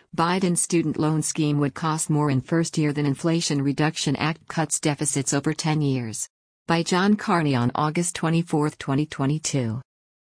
Biden's student loan scheme would cost more in first year than Inflation Reduction Act cuts deficits over 10 years. By John Carney on August 24, 2022.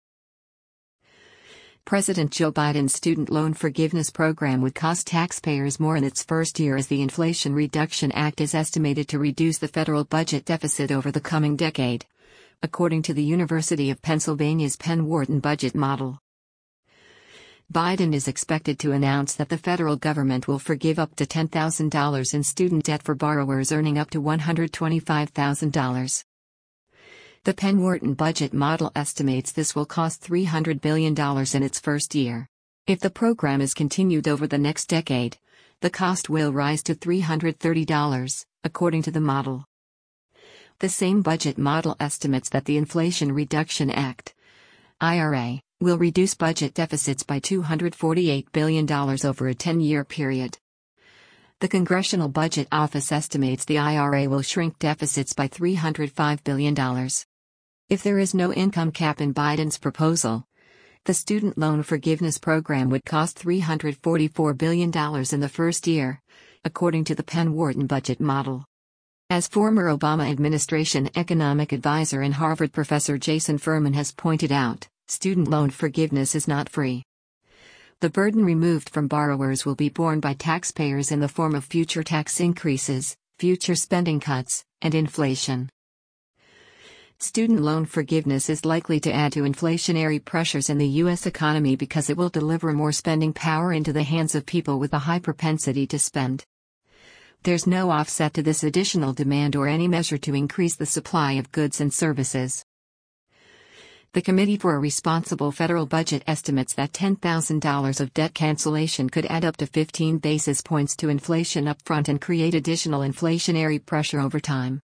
President Joe Biden's student loan forgiveness program would cost taxpayers more in its first year, as the Inflation Reduction Act is estimated to reduce the federal budget deficit over the coming decade, according to the University of Pennsylvania's Penn Wharton budget model. Biden is expected to announce that the federal government will forgive up to $10,000 in student debt for borrowers earning up to $125,000. The Penn Wharton budget model estimates this will cost $300 billion in its first year. If the program is continued over the next decade, the cost will rise to $330, according to the model. The same budget model estimates that the Inflation Reduction Act, IRA, will reduce budget deficits by $248 billion over a 10-year period. The Congressional Budget Office estimates the IRA will shrink deficits by $305 billion. If there is no income cap in Biden's proposal, the student loan forgiveness program would cost $344 billion in the first year, according to the Penn Wharton budget model. As former Obama administration economic advisor and Harvard professor Jason Furman has pointed out, student loan forgiveness is not free. The burden removed from borrowers will be borne by taxpayers in the form of future tax increases, future spending cuts, and inflation. Student loan forgiveness is likely to add to inflationary pressures in the U.S. economy because it will deliver more spending power into the hands of people with a high propensity to spend. There's no offset to this additional demand or any measure to increase the supply of goods and services. The Committee for a Responsible Federal Budget estimates that $10,000 of debt cancellation could add up to 15 basis points to inflation upfront and create additional inflationary pressure over time.